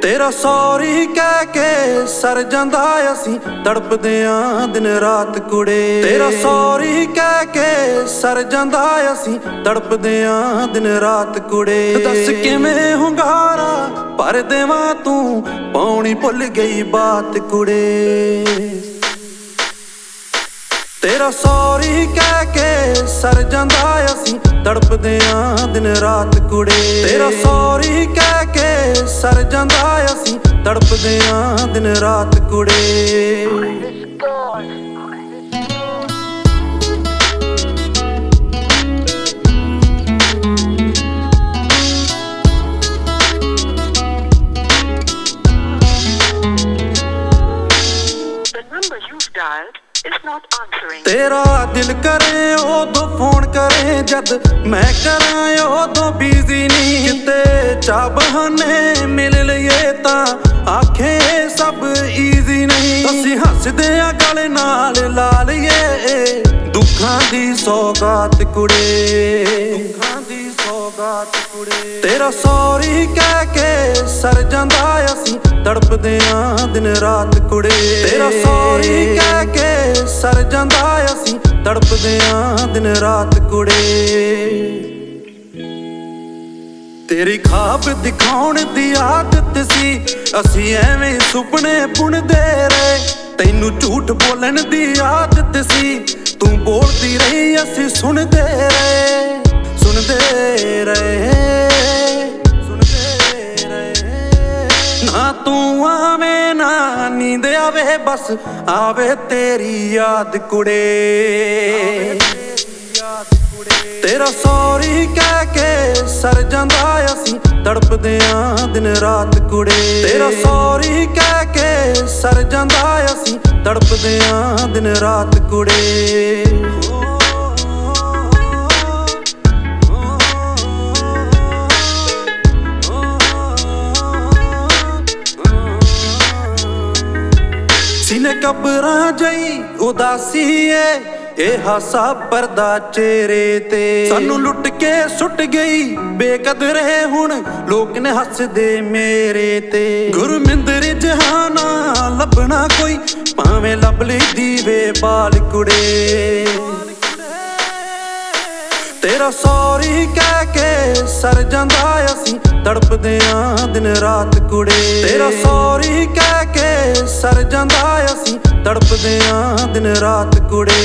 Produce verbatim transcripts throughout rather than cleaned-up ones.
तेरा सॉरी कह के सर जांदा असीं तड़पदे आ दिन रात कुड़े। तेरा सॉरी कह के सर जांदा असीं तड़पदे आ दिन रात कुड़े। दस किवें हुंगारा भर देवां तू पाउणी भुल गई बात कुड़े। तेरा सॉरी कह के सर जांदा असीं तड़पदे आ दिन रात कुड़े। तेरा सॉरी कह के सर जांदा असीं तड़पदे आ दिन रात कुड़े। तेरा दिल करे उदों फोन करे जद मैं करां उदों बिजी नहीं। किते चा बहाने मिल लईए तां आखे सब ईजी नहीं। असीं हसदे आ गल नाल ला लईए दुखां दी सौगात कुड़े। दुखां दी सौगात कुड़े। तेरा सॉरी कह के सर जांदा असीं तड़पदे आ दिन रात कुड़े। तेरा सॉरी कह के सर जांदा असीं तड़पदे आ दिन रात कुड़े। तेरी ख्वाब दिखाउण दी आदत सी असीं एवें सुपने बुनदे रहे। तैनू झूठ बोलण दी आदत सी तू बोलदी रही असीं सुनदे रहे। सुनदे रहे सुनदे रहे। ना तू आवे ना नींद आवे बस आवे तेरी याद कुड़े। तेरा सॉरी कह के सर जांदा असीं तड़पदे आ दिन रात कुड़े। तेरा सॉरी कह के सर जांदा असीं तड़पदे आ दिन रात कुड़े। सीने कबरां जई उदासी है ए हासा परदा चेहरे ते। सानू लुट के सुट गई बेकदर है हुण लोक ने हसदे मेरे ते। गुरमिंदर जहाना लभना कोई भावें लभ लई दीवे बाल कुड़े। तेरा सॉरी कह के सर जांदा असीं तड़पदे आ दिन रात कुड़े। तेरा सॉरी कह के सर जांदा असीं तड़पदे आ दिन रात कुड़े।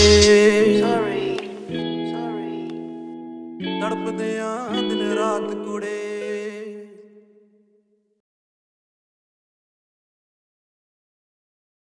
तड़पदे आ दिन रात कुड़े।